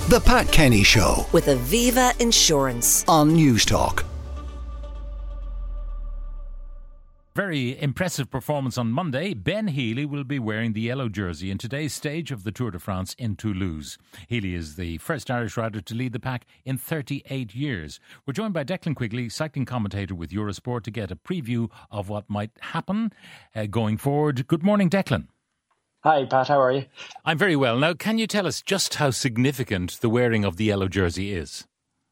The Pat Kenny Show with Aviva Insurance on Newstalk. Very impressive performance on Monday. Ben Healy will be wearing the yellow jersey in today's stage of the Tour de France in Toulouse. Healy is the first Irish rider to lead the pack in 38 years. We're joined by Declan Quigley, cycling commentator with Eurosport, to get a preview of what might happen going forward. Good morning, Declan. Hi, Pat. How are you? I'm very well. Now, can you tell us just how significant the wearing of the yellow jersey is?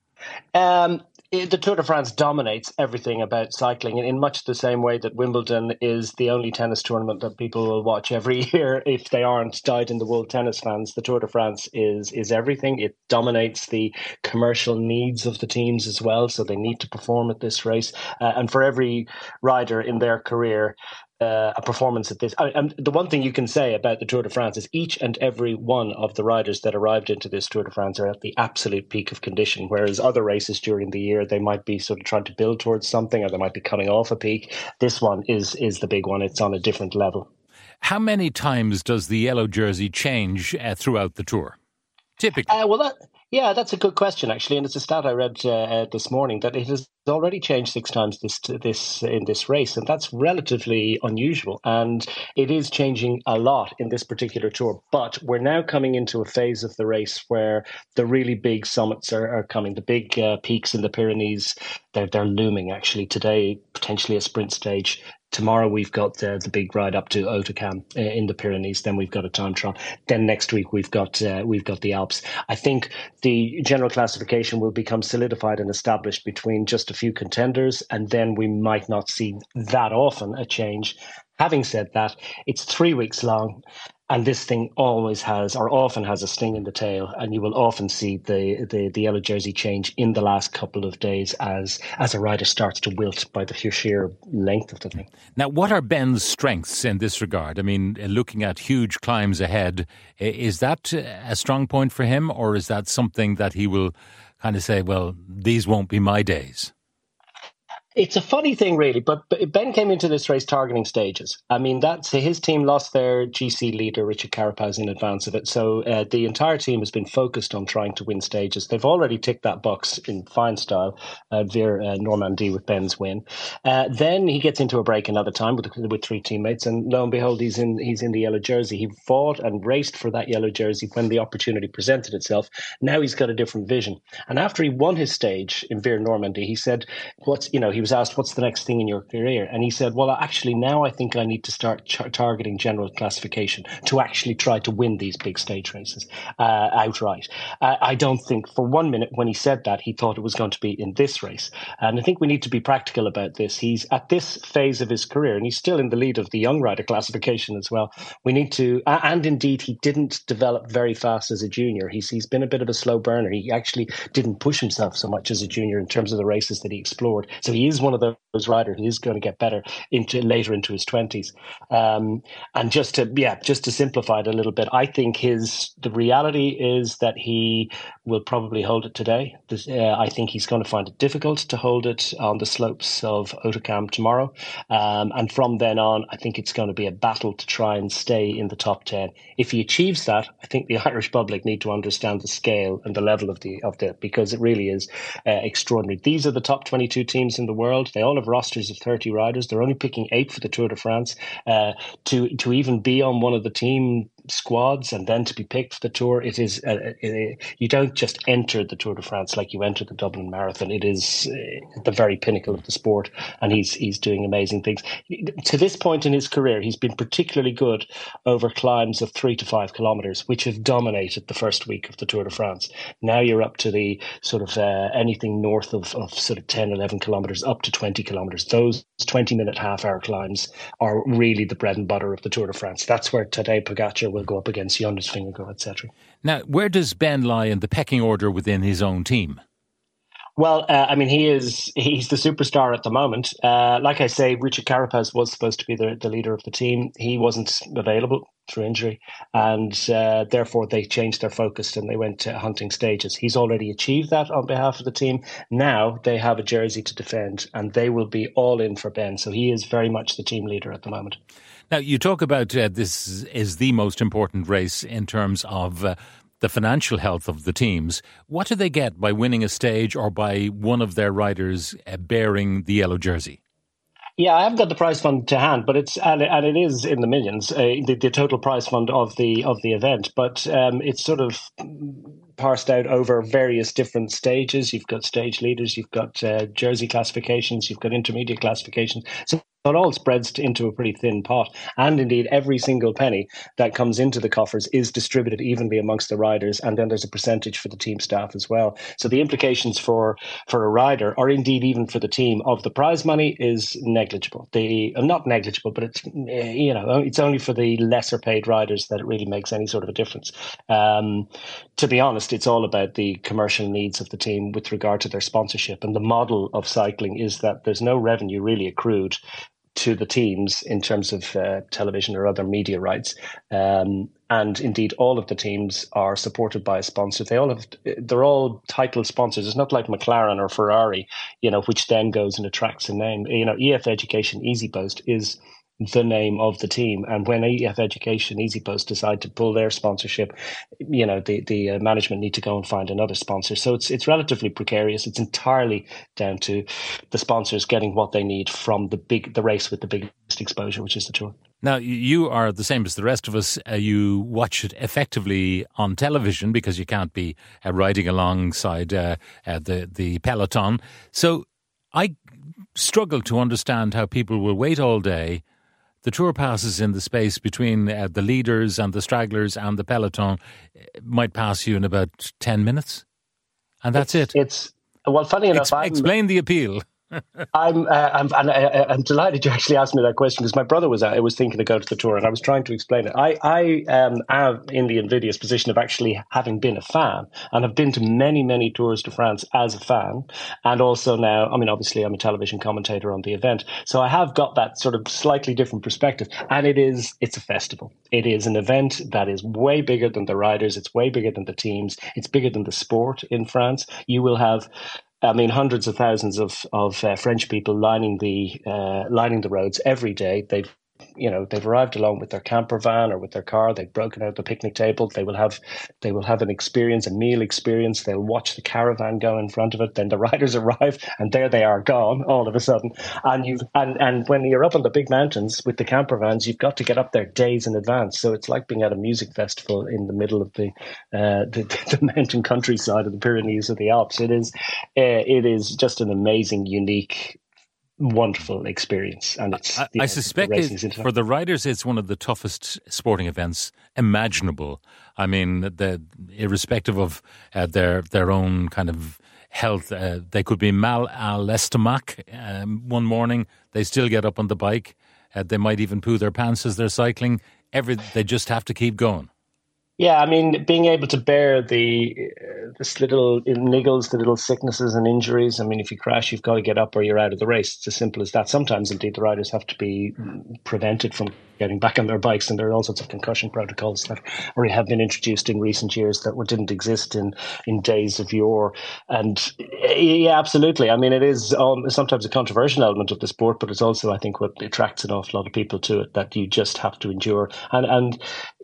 The Tour de France dominates everything about cycling in much the same way that Wimbledon is the only tennis tournament that people will watch every year if they aren't dyed-in-the-wool tennis fans. The Tour de France is everything. It dominates the commercial needs of the teams as well, so they need to perform at this race. And for every rider in their career, a performance at this. The one thing you can say about the Tour de France is each and every one of the riders that arrived into this Tour de France are at the absolute peak of condition, whereas other races during the year, they might be sort of trying to build towards something, or they might be coming off a peak. This one is the big one. It's on a different level. How many times does the yellow jersey change throughout the Tour? Typically. That's a good question, actually, and it's a stat I read this morning that it has already changed 6 times in this race, and that's relatively unusual. And it is changing a lot in this particular Tour. But we're now coming into a phase of the race where the really big summits are coming. The big peaks in the Pyrenees, they're looming. Actually, today potentially a sprint stage. Tomorrow we've got the big ride up to Hautacam in the Pyrenees. Then we've got a time trial. Then next week we've got the Alps. I think the general classification will become solidified and established between just a few contenders, and then we might not see that often a change. Having said that, it's 3 weeks long. And this thing always has, or often has, a sting in the tail, and you will often see the yellow jersey change in the last couple of days as a rider starts to wilt by the sheer length of the thing. Now, what are Ben's strengths in this regard? I mean, looking at huge climbs ahead, is that a strong point for him, or is that something that he will kind of say, well, these won't be my days? It's a funny thing, really, but Ben came into this race targeting stages. I mean, his team lost their GC leader, Richard Carapaz, in advance of it. So the entire team has been focused on trying to win stages. They've already ticked that box in fine style, via Normandie with Ben's win. Then he gets into a break another time with 3 teammates, and lo and behold, he's in the yellow jersey. He fought and raced for that yellow jersey when the opportunity presented itself. Now he's got a different vision. And after he won his stage in Via Normandie, he said, he was asked, what's the next thing in your career? And he said, well, actually, now I think I need to start targeting general classification to actually try to win these big stage races outright. I don't think for 1 minute when he said that, he thought it was going to be in this race. And I think we need to be practical about this. He's at this phase of his career, and he's still in the lead of the young rider classification as well. We need to, and indeed, he didn't develop very fast as a junior. He's been a bit of a slow burner. He actually didn't push himself so much as a junior in terms of the races that he explored. So he is one of those riders who is going to get better later into his 20s. And just to simplify it a little bit, I think the reality is that he will probably hold it today. I think he's going to find it difficult to hold it on the slopes of Hautacam tomorrow. And from then on, I think it's going to be a battle to try and stay in the top 10. If he achieves that, I think the Irish public need to understand the scale and the level of the because it really is extraordinary. These are the top 22 teams in the world. They all have rosters of 30 riders. They're only picking 8 for the Tour de France. To even be on one of the team squads and then to be picked for the Tour, it is you don't just enter the Tour de France like you enter the Dublin Marathon. It is the very pinnacle of the sport, and he's doing amazing things. To this point in his career, he's been particularly good over climbs of 3 to 5 kilometres, which have dominated the first week of the Tour de France. Now you're up to the sort of anything north of sort of 10, 11 kilometres up to 20 kilometres. Those 20-minute half-hour climbs are really the bread and butter of the Tour de France. That's where Tadej Pogacar will go up against Jonas Vingegaard, etc. Now, where does Ben lie in the pecking order within his own team? Well, he's the superstar at the moment. Like I say, Richard Carapaz was supposed to be the leader of the team. He wasn't available through injury, and therefore they changed their focus and they went to hunting stages. He's already achieved that on behalf of the team. Now they have a jersey to defend, and they will be all in for Ben. So he is very much the team leader at the moment. Now, you talk about this is the most important race in terms of the financial health of the teams. What do they get by winning a stage or by one of their riders bearing the yellow jersey? Yeah, I haven't got the prize fund to hand, but it is in the millions, the total prize fund of the event. But it's sort of parsed out over various different stages. You've got stage leaders, you've got jersey classifications, you've got intermediate classifications. So it all spreads into a pretty thin pot. And indeed, every single penny that comes into the coffers is distributed evenly amongst the riders. And then there's a percentage for the team staff as well. So the implications for a rider, or indeed even for the team, of the prize money is negligible. Not negligible, but it's it's only for the lesser paid riders that it really makes any sort of a difference. To be honest, it's all about the commercial needs of the team with regard to their sponsorship. And the model of cycling is that there's no revenue really accrued to the teams in terms of television or other media rights. And indeed, all of the teams are supported by a sponsor. They're all title sponsors. It's not like McLaren or Ferrari, which then goes and attracts a name. EF Education EasyPost is the name of the team, and when EF Education EasyPost decide to pull their sponsorship, the management need to go and find another sponsor. So it's relatively precarious. It's entirely down to the sponsors getting what they need from the race with the biggest exposure, which is the Tour. Now, you are the same as the rest of us. You watch it effectively on television because you can't be riding alongside the peloton. So I struggle to understand how people will wait all day. The Tour passes in the space between the leaders and the stragglers and the peloton might pass you in about 10 minutes. And that's it. Funny enough, explain the appeal. I'm delighted you actually asked me that question, because my brother was thinking to go to the Tour, and I was trying to explain it. I am in the invidious position of actually having been a fan, and have been to many, many Tours de France as a fan, and also now, obviously I'm a television commentator on the event, so I have got that sort of slightly different perspective. And it's a festival. It is an event that is way bigger than the riders. It's way bigger than the teams. It's bigger than the sport in France. You will have hundreds of thousands of French people lining the roads every day. They've arrived along with their camper van or with their car. They've broken out the picnic table. They will have an experience, a meal experience. They'll watch the caravan go in front of it. Then the riders arrive, and there they are, gone all of a sudden. And when you're up on the big mountains with the camper vans, you've got to get up there days in advance. So it's like being at a music festival in the middle of the mountain countryside of the Pyrenees or the Alps. It is just an amazing, unique, wonderful experience. And I suspect for the riders it's one of the toughest sporting events imaginable. Irrespective of their own kind of health, they could be mal à l'estomac one morning, they still get up on the bike, they might even poo their pants as they're cycling. They just have to keep going. Yeah, being able to bear the little niggles, the little sicknesses and injuries. If you crash, you've got to get up or you're out of the race. It's as simple as that. Sometimes, indeed, the riders have to be prevented from getting back on their bikes, and there are all sorts of concussion protocols that have been introduced in recent years that didn't exist in days of yore. And yeah, absolutely. It is sometimes a controversial element of the sport, but it's also, I think, what attracts an awful lot of people to it, that you just have to endure. And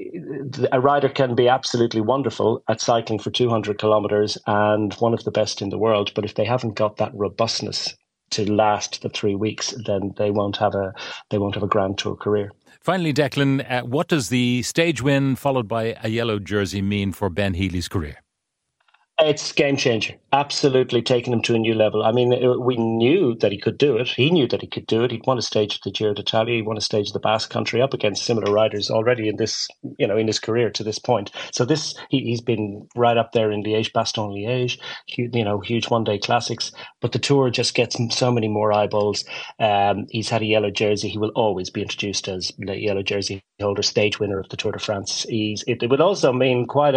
a rider can be absolutely wonderful at cycling for 200 kilometers and one of the best in the world, but if they haven't got that robustness to last the 3 weeks, then they won't have a Grand Tour career. Finally, Declan, what does the stage win followed by a yellow jersey mean for Ben Healy's career? It's game changer. Absolutely taking him to a new level. We knew that he could do it. He knew that he could do it. He'd won a stage at the Giro d'Italia. He won a stage of the Basque Country, up against similar riders already in this, in his career to this point. So he's been right up there in Liège, Bastogne-Liège, huge one-day classics. But the Tour just gets so many more eyeballs. He's had a yellow jersey. He will always be introduced as the yellow jersey holder, stage winner of the Tour de France. It would also mean quite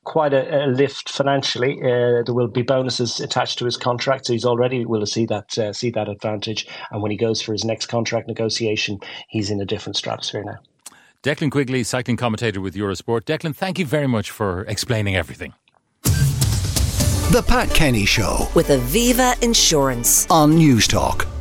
a lift financially. There will be bonuses attached to his contract, so he's already will see that advantage. And when he goes for his next contract negotiation, he's in a different stratosphere now. Declan Quigley, cycling commentator with Eurosport. Declan, thank you very much for explaining everything. The Pat Kenny Show with Aviva Insurance on News Talk.